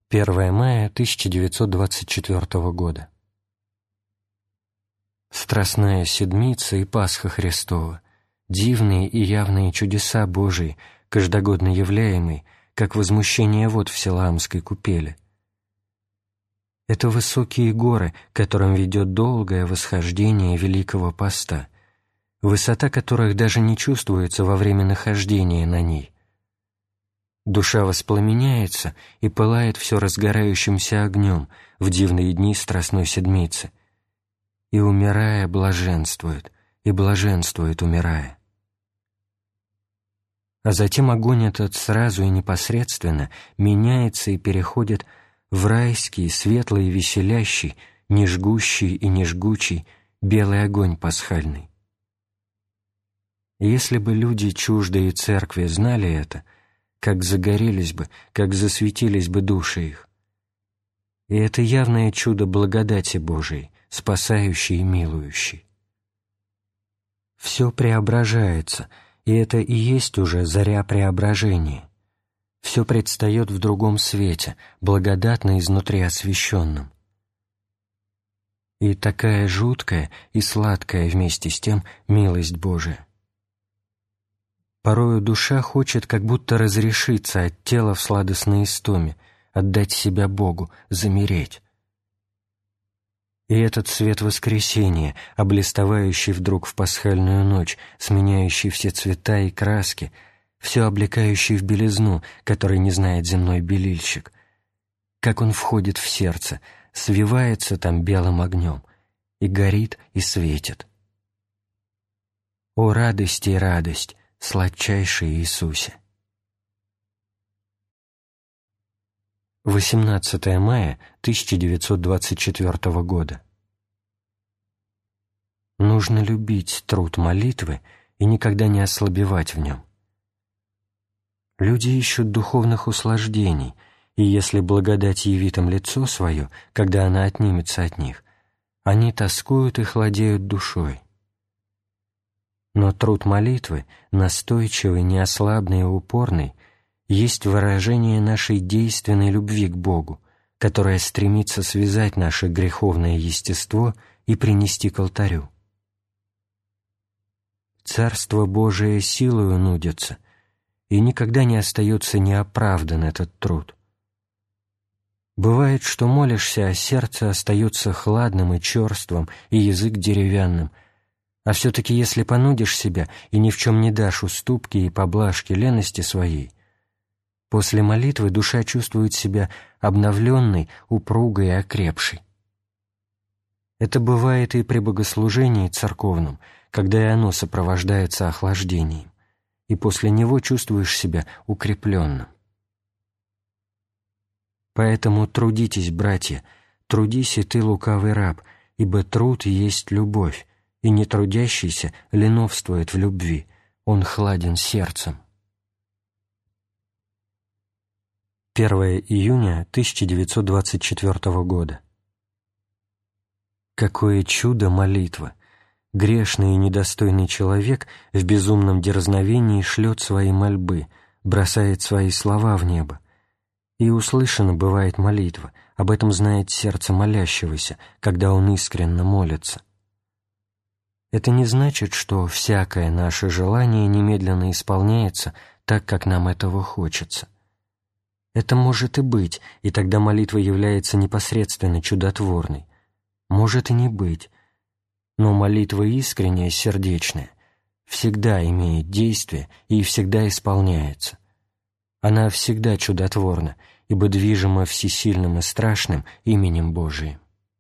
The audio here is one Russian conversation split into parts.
1 мая 1924 года. Страстная Седмица и Пасха Христова, дивные и явные чудеса Божии, каждогодно являемые, как возмущение вод в Силаамской купели. Это высокие горы, к которым ведет долгое восхождение Великого Поста, высота которых даже не чувствуется во время нахождения на ней. Душа воспламеняется и пылает все разгорающимся огнем в дивные дни Страстной Седмицы, и, умирая, блаженствует, и блаженствует, умирая. А затем огонь этот сразу и непосредственно меняется и переходит в райский, светлый и веселящий, не жгущий и не жгучий, белый огонь пасхальный. И если бы люди, чуждые Церкви, знали это, как загорелись бы, как засветились бы души их. И это явное чудо благодати Божией, спасающей и милующей. Все преображается, и это и есть уже заря преображения. Все предстает в другом свете, благодатно изнутри освященном. И такая жуткая и сладкая вместе с тем милость Божия. Порою душа хочет как будто разрешиться от тела в сладостной истоме, отдать себя Богу, замереть. И этот свет воскресения, облистывающий вдруг в пасхальную ночь, сменяющий все цвета и краски, все облекающий в белизну, которой не знает земной белильщик, как он входит в сердце, свивается там белым огнем, и горит, и светит. О, радость и радость, сладчайший Иисусе! 18 мая 1924 года. Нужно любить труд молитвы и никогда не ослабевать в нем. Люди ищут духовных услаждений, и если благодать явит им лицо свое, когда она отнимется от них, они тоскуют и хладеют душой. Но труд молитвы, настойчивый, неослабный и упорный, есть выражение нашей действенной любви к Богу, которая стремится связать наше греховное естество и принести к алтарю. Царство Божие силою нудится, и никогда не остается неоправдан этот труд. Бывает, что молишься, а сердце остается хладным и черствым, и язык деревянным, а все-таки если понудишь себя и ни в чем не дашь уступки и поблажки лености своей, после молитвы душа чувствует себя обновленной, упругой и окрепшей. Это бывает и при богослужении церковном, когда и оно сопровождается охлаждением, и после него чувствуешь себя укрепленным. Поэтому трудитесь, братья, трудись и ты, лукавый раб, ибо труд есть любовь, и нетрудящийся леновствует в любви, он хладен сердцем. 1 июня 1924 года. Какое чудо молитва! Грешный и недостойный человек в безумном дерзновении шлет свои мольбы, бросает свои слова в небо. И услышана бывает молитва, об этом знает сердце молящегося, когда он искренно молится. Это не значит, что всякое наше желание немедленно исполняется так, как нам этого хочется. Это может и быть, и тогда молитва является непосредственно чудотворной. Может и не быть. Но молитва искренняя, сердечная, всегда имеет действие и всегда исполняется. Она всегда чудотворна, ибо движима всесильным и страшным именем Божиим.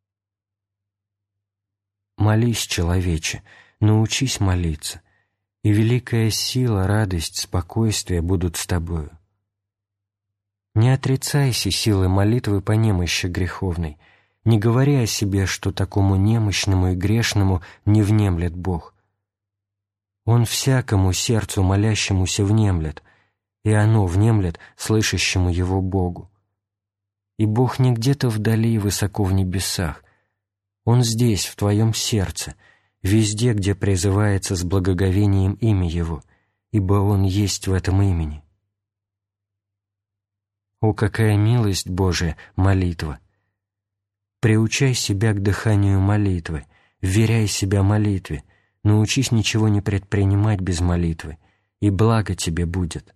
Молись, человече, научись молиться, и великая сила, радость, спокойствие будут с тобою. Не отрицайся силы молитвы по немощи греховной, не говори о себе, что такому немощному и грешному не внемлет Бог. Он всякому сердцу молящемуся внемлет, и оно внемлет слышащему Его Богу. И Бог не где-то вдали высоко в небесах, Он здесь, в твоем сердце, везде, где призывается с благоговением имя Его, ибо Он есть в этом имени. О, какая милость Божия, молитва! Приучай себя к дыханию молитвы, вверяй себя молитве, научись ничего не предпринимать без молитвы, и благо тебе будет.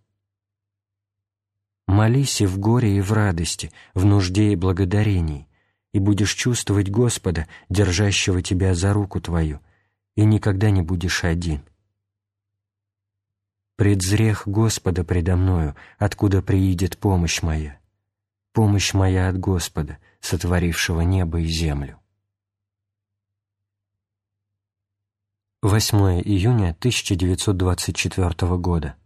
Молись и в горе, и в радости, в нужде и благодарении, и будешь чувствовать Господа, держащего тебя за руку твою, и никогда не будешь один. Предзрех Господа предо мною, откуда приидет помощь моя от Господа, сотворившего небо и землю. 8 июня 1924 года.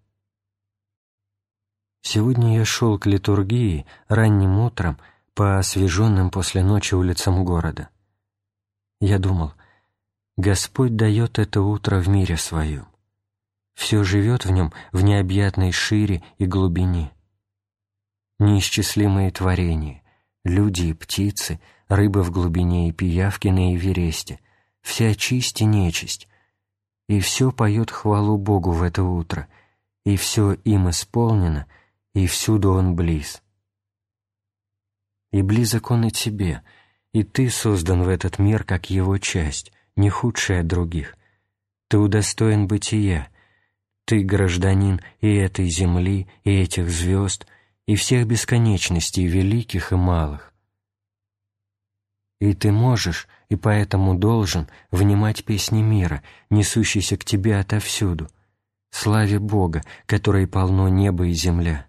Сегодня я шел к литургии ранним утром по освеженным после ночи улицам города. Я думал, Господь дает это утро в мире своем. Все живет в нем в необъятной шире и глубине. Неисчислимые творения, люди и птицы, рыба в глубине и пиявки на Эвересте, вся честь и нечисть, и все поет хвалу Богу в это утро, и все им исполнено, и всюду Он близ. И близок Он и тебе, и ты создан в этот мир как Его часть, не худшая от других. Ты удостоен бытия, ты гражданин и этой земли, и этих звезд, и всех бесконечностей великих и малых. И ты можешь, и поэтому должен внимать песни мира, несущейся к тебе отовсюду, славе Бога, которой полно небо и земля.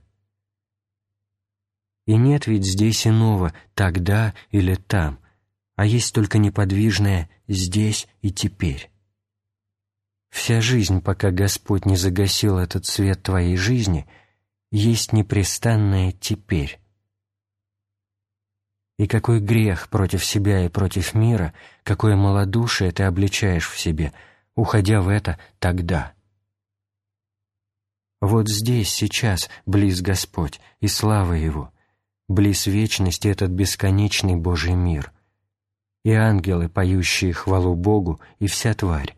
И нет ведь здесь иного «тогда» или «там», а есть только неподвижное «здесь» и «теперь». Вся жизнь, пока Господь не загасил этот свет твоей жизни, есть непрестанное «теперь». И какой грех против себя и против мира, какое малодушие ты обличаешь в себе, уходя в это «тогда». Вот здесь, сейчас, близ Господь, и слава Его, близ вечности этот бесконечный Божий мир, и ангелы, поющие хвалу Богу, и вся тварь.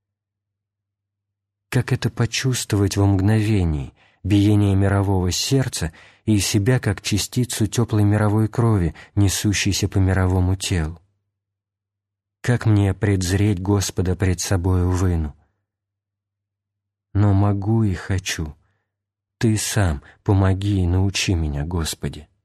Как это почувствовать во мгновении, биение мирового сердца и себя как частицу теплой мировой крови, несущейся по мировому телу? Как мне предзреть Господа пред собою выну? Но могу и хочу. Ты сам помоги и научи меня, Господи.